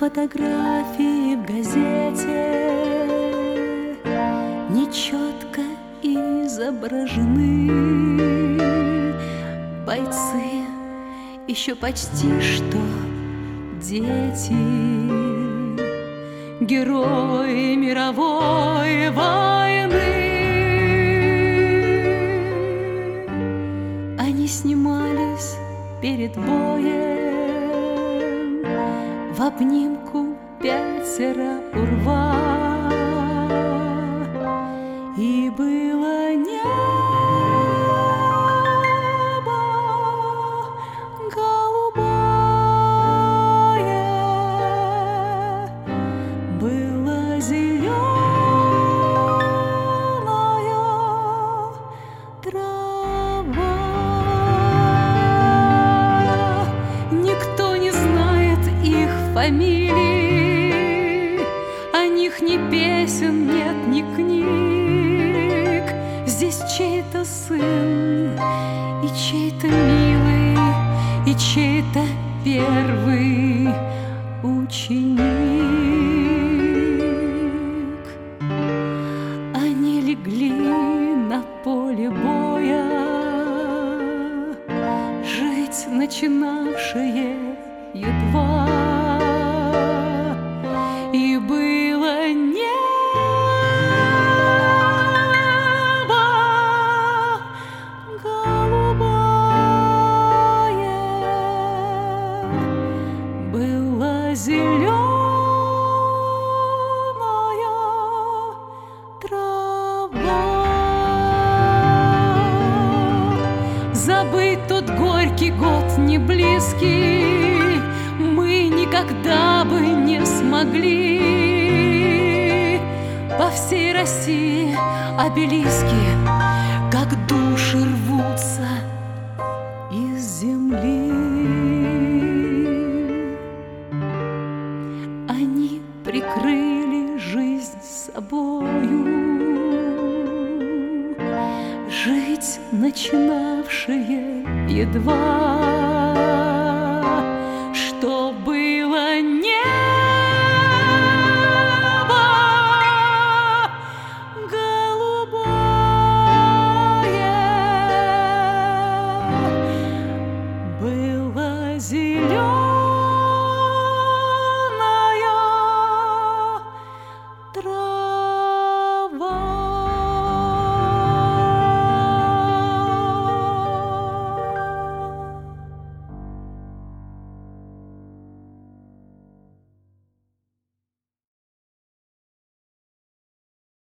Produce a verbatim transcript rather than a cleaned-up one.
фотографии в газете нечетко изображены. Бойцы еще почти что дети, герои мировой войны. Они снимались перед боем в обнимку пятеро у рва. И было небо голубое, было зеленое трава. Никто не знает их фамилий, о них ни песен нет, ни книг. Здесь чей-то сын, и чей-то милый, и чей-то первый ученик. Они легли на поле боя, жить начинавшие едва. И было небо голубое, было зеленое трава. Забыть тот горький год не близкий мы никогда бы не смогли. По всей России обелиски, как души, рвутся из земли. Они прикрыли жизнь собою, жить начинавшие едва.